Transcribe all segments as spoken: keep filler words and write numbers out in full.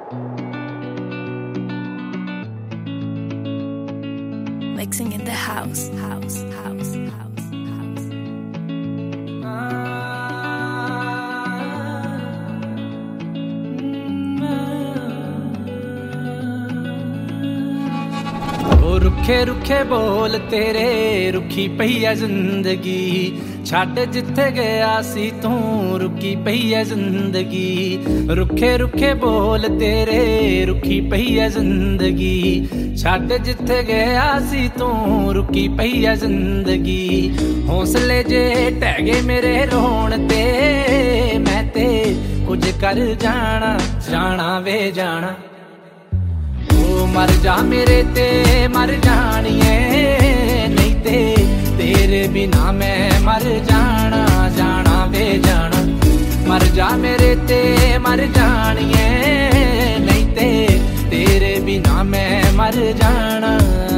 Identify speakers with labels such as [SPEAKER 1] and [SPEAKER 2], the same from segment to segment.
[SPEAKER 1] Mixing in the house, house, house, house, house.
[SPEAKER 2] ओ रुखे रुखे बोल तेरे रुखी पई है जिंदगी छड़ जिथे गया सी तू रुकी पई है जिंदगी रुखे रुखे बोल तेरे रुखी पई है जिंदगी छड़ जिथे गया सी तू रुकी पई है जिंदगी हौसले जे टहगे मेरे रोण ते मैं ते कुछ कर जाना जाना वे जाना ओ मर जा मेरे ते मर जानिए नहीं ते तेरे बिना मैं मर जाना जाना वे जाना मर जा मेरे ते मर जानिए नहीं ते तेरे बिना मैं मर जाना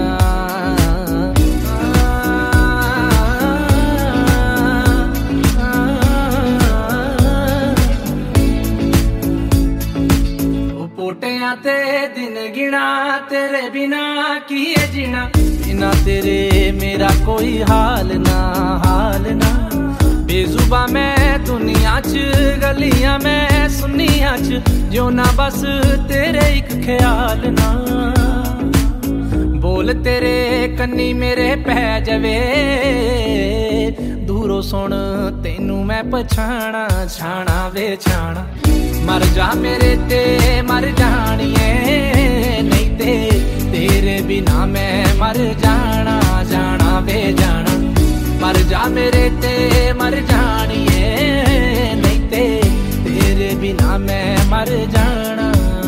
[SPEAKER 2] पोटियां ते दिन गिना तेरे बिना की है जीना बिना तेरे मेरा कोई हाल ना हाल ना बेजुबा मैं दुनिया च गलियां मैं सुनिया च जो ना बस तेरे एक ख्याल ना बोल तेरे कन्नी मेरे पै जावे दूरों सुन तेनू मैं पछाणा छाणा वे छाणा मर जा मेरे ते मर जानिए नहीं ते तेरे बिना मैं मर जाना जाना वे जाना मर जा मेरे ते मर जानिए नहीं ते तेरे बिना मैं मर जाना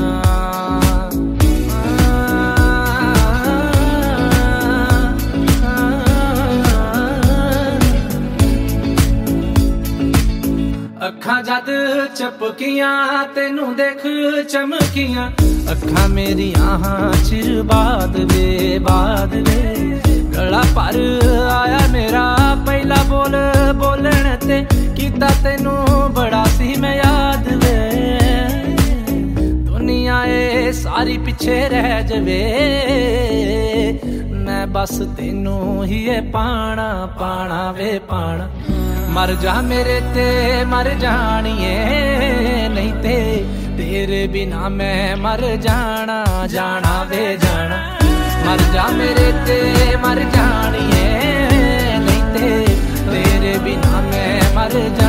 [SPEAKER 2] अखा जद चपकियां तेनू देख चमकियां अखा मेरिया चिर बाद वे बाद वे गला पर आया मेरा पहला बोल बोलण ते कीता तेनू बड़ा सी मैं याद वे दुनिया ए सारी पिछे रह जवे मैं बस तेनू ही पाना पाना वे पाना मर जा मेरे ते मर जानिए नहीं ते तेरे बिना मैं मर जाना जाना वे जाना मर जा मेरे ते मर जानिए नहीं ते तेरे बिना मैं मर जाना